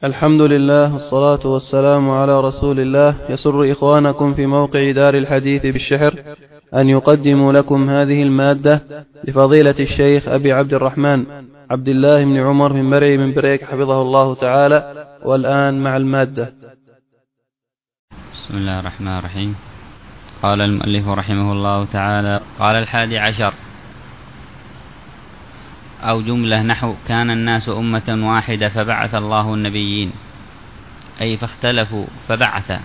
الحمد لله والصلاة والسلام على رسول الله. يسر إخوانكم في موقع دار الحديث بالشحر أن يقدموا لكم هذه المادة لفضيلة الشيخ أبي عبد الرحمن عبد الله بن عمر من مرعي من بريك حفظه الله تعالى. والآن مع المادة. بسم الله الرحمن الرحيم. قال المؤلف رحمه الله تعالى: قال 11 أو جملة نحو: كان الناس أمة واحدة فبعث الله النبيين، أي فاختلفوا فبعث.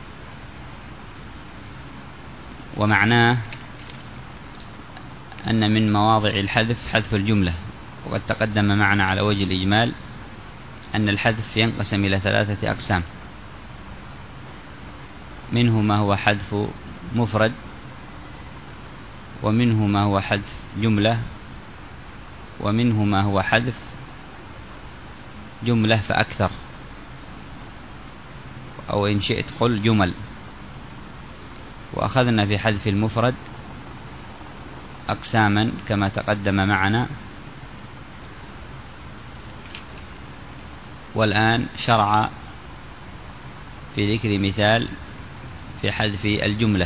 ومعناه أن من مواضع الحذف حذف الجملة، وقد تقدم معنا على وجه الإجمال أن الحذف ينقسم إلى 3 أقسام، منه ما هو حذف مفرد، ومنه ما هو حذف جملة، ومنه ما هو حذف جملة فأكثر، أو إن شئت قل جمل. وأخذنا في حذف المفرد أقساما كما تقدم معنا، والآن شرع في ذكر مثال في حذف الجملة.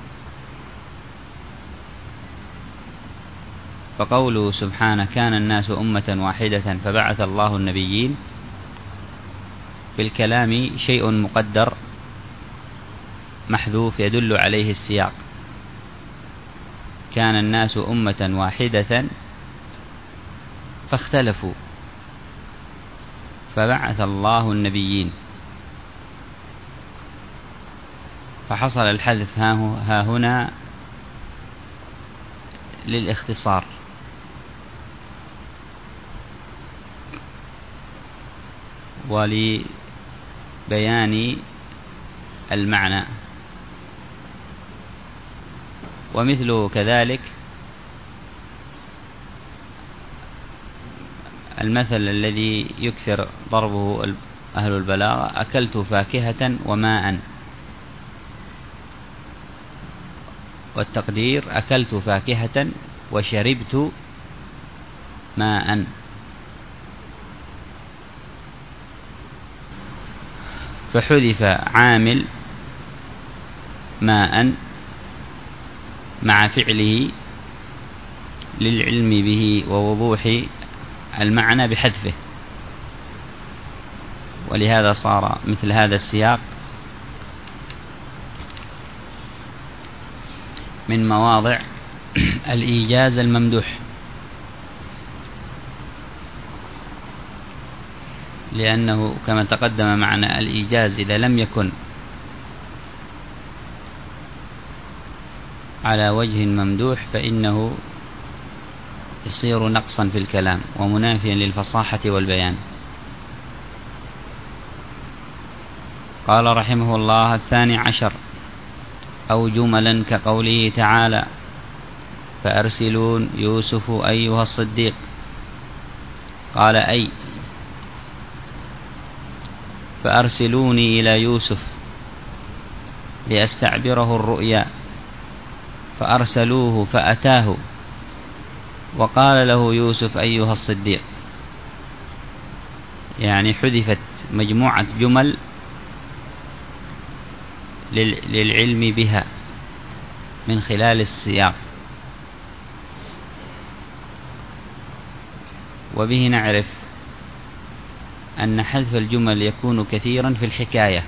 فقوله سبحانه: كان الناس أمة واحدة فبعث الله النبيين، في الكلام شيء مقدر محذوف يدل عليه السياق. كان الناس أمة واحدة فاختلفوا فبعث الله النبيين، فحصل الحذف ها هنا للاختصار، ولبيان المعنى. ومثله كذلك المثل الذي يكثر ضربه أهل البلاغة: أكلت فاكهة وماء. والتقدير: أكلت فاكهة وشربت ماء. فحذف عامل ماء مع فعله للعلم به ووضوح المعنى بحذفه، ولهذا صار مثل هذا السياق من مواضع الإيجاز الممدوح، لأنه كما تقدم معنا الإيجاز إذا لم يكن على وجه ممدوح فإنه يصير نقصا في الكلام ومنافيا للفصاحة والبيان. قال رحمه الله: 12 أو جملا كقوله تعالى: فأرسلون يوسف أيها الصديق. قال: أي فأرسلوني إلى يوسف لأستعبره الرؤيا، فأرسلوه فأتاه وقال له يوسف أيها الصديق. يعني حذفت مجموعة جمل للعلم بها من خلال السياق. وبه نعرف أن حذف الجمل يكون كثيرا في الحكاية،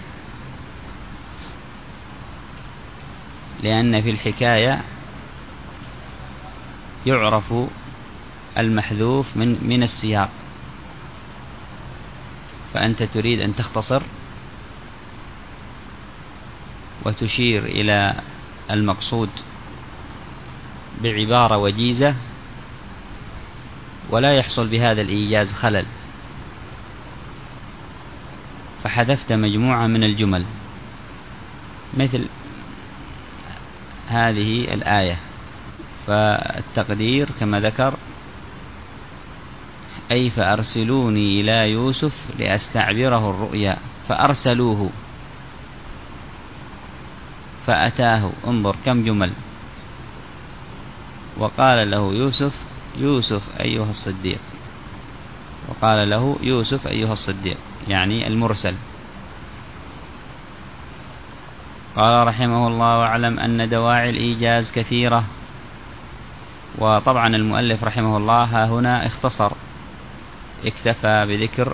لأن في الحكاية يعرف المحذوف من السياق. فأنت تريد أن تختصر وتشير إلى المقصود بعبارة وجيزة، ولا يحصل بهذا الإيجاز خلل، فحذفت مجموعة من الجمل مثل هذه الآية. فالتقدير كما ذكر: أي فأرسلوني إلى يوسف لأستعبره الرؤيا، فأرسلوه فأتاه. انظر كم جمل. وقال له يوسف أيها الصديق، وقال له يوسف أيها الصديق، يعني المرسل. قال رحمه الله: واعلم أن دواعي الإيجاز كثيرة. وطبعا المؤلف رحمه الله ها هنا اختصر، اكتفى بذكر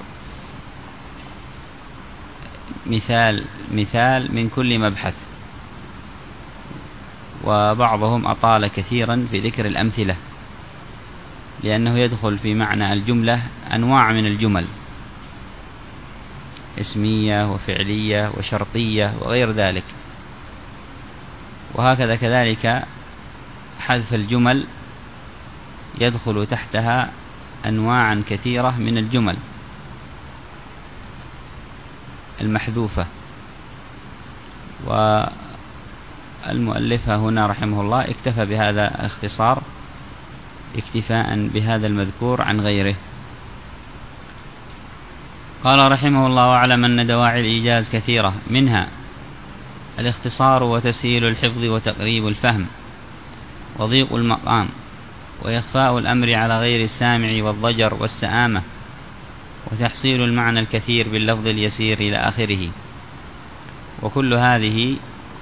مثال من كل مبحث، وبعضهم أطال كثيرا في ذكر الأمثلة، لأنه يدخل في معنى الجملة أنواع من الجمل، اسمية وفعلية وشرطية وغير ذلك. وهكذا كذلك حذف الجمل يدخل تحتها أنواعا كثيرة من الجمل المحذوفة. والمؤلف هنا رحمه الله اكتفى بهذا الاختصار اكتفاء بهذا المذكور عن غيره. قال رحمه الله: واعلم أن دواعي الإيجاز كثيرة، منها الاختصار وتسهيل الحفظ وتقريب الفهم وضيق المقام وإخفاء الأمر على غير السامع والضجر والسآمة وتحصيل المعنى الكثير باللفظ اليسير إلى آخره. وكل هذه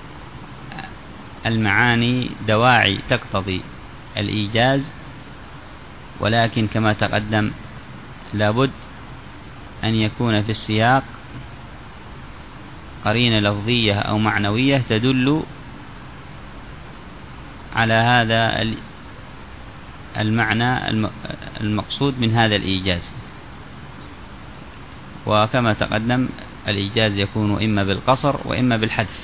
المعاني دواعي تقتضي الإيجاز، ولكن كما تقدم لابد أن يكون في السياق قرينة لفظية أو معنوية تدل على هذا المعنى المقصود من هذا الإيجاز. وكما تقدم الإيجاز يكون إما بالقصر وإما بالحذف،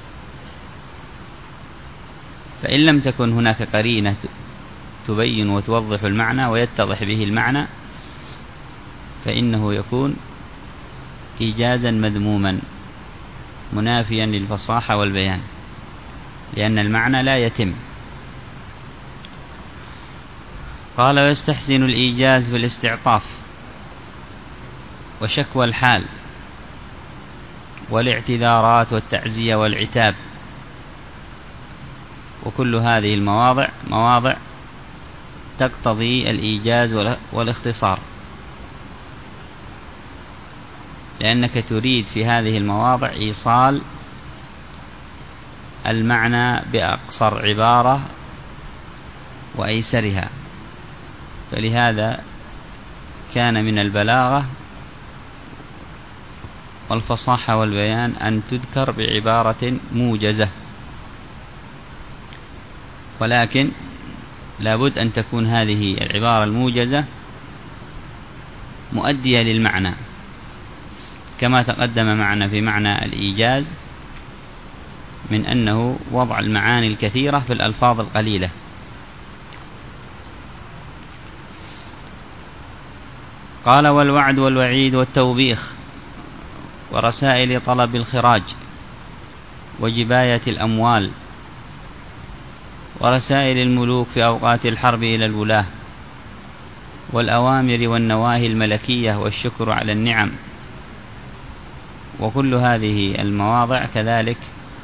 فإن لم تكن هناك قرينة تبين وتوضح المعنى ويتضح به المعنى فإنه يكون إيجازا مذموما منافيا للفصاحة والبيان، لأن المعنى لا يتم. قال: ويستحسن الإيجاز بالاستعطاف وشكوى الحال والاعتذارات والتعزية والعتاب. وكل هذه المواضع مواضع تقتضي الإيجاز والاختصار، لأنك تريد في هذه المواضع إيصال المعنى بأقصر عبارة وأيسرها. فلهذا كان من البلاغة والفصاحة والبيان أن تذكر بعبارة موجزة، ولكن لابد أن تكون هذه العبارة الموجزة مؤدية للمعنى، كما تقدم معنا في معنى الإيجاز من أنه وضع المعاني الكثيرة في الألفاظ القليلة. قال: والوعد والوعيد والتوبيخ ورسائل طلب الخراج وجباية الأموال ورسائل الملوك في أوقات الحرب إلى الولاة والأوامر والنواهي الملكية والشكر على النعم. وكل هذه المواضع كذلك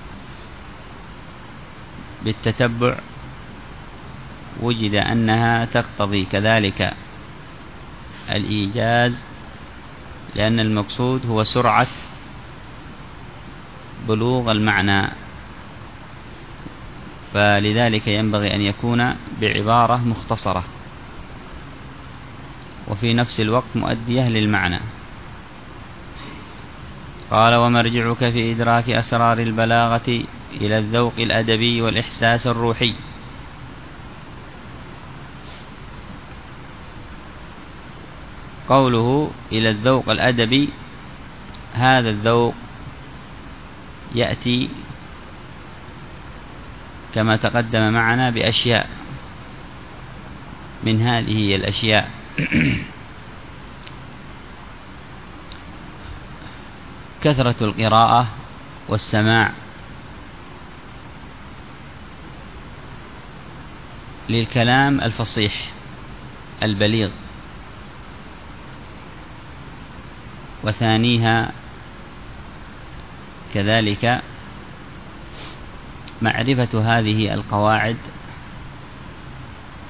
بالتتبع وجد أنها تقتضي كذلك الإيجاز، لأن المقصود هو سرعة بلوغ المعنى، فلذلك ينبغي أن يكون بعبارة مختصرة وفي نفس الوقت مؤدية للمعنى. قال: ومرجعك في إدراك أسرار البلاغة إلى الذوق الأدبي والإحساس الروحي. قوله إلى الذوق الأدبي، هذا الذوق يأتي كما تقدم معنا بأشياء، من هذه الأشياء كثرة القراءة والسماع للكلام الفصيح البليغ، وثانيها كذلك معرفة هذه القواعد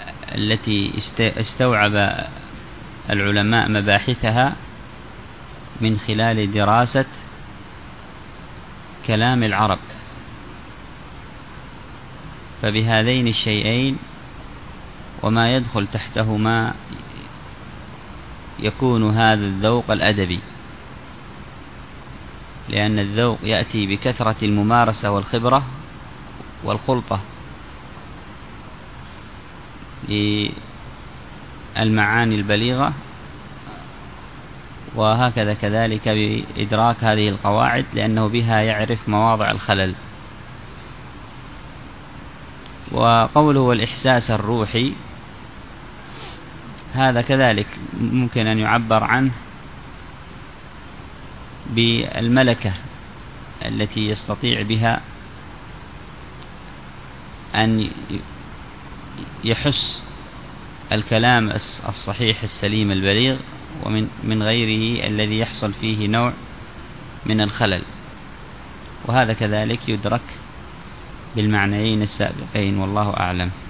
التي استوعب العلماء مباحثها من خلال دراسة كلام العرب. فبهذين الشيئين وما يدخل تحتهما يكون هذا الذوق الأدبي، لأن الذوق يأتي بكثرة الممارسة والخبرة والخلطة للمعاني البليغة، وهكذا كذلك بإدراك هذه القواعد، لأنه بها يعرف مواضع الخلل. وقوله والإحساس الروحي هذا كذلك ممكن أن يعبر عنه بالملكة التي يستطيع بها أن يحس الكلام الصحيح السليم البليغ ومن غيره الذي يحصل فيه نوع من الخلل. وهذا كذلك يدرك بالمعنيين السابقين، والله أعلم.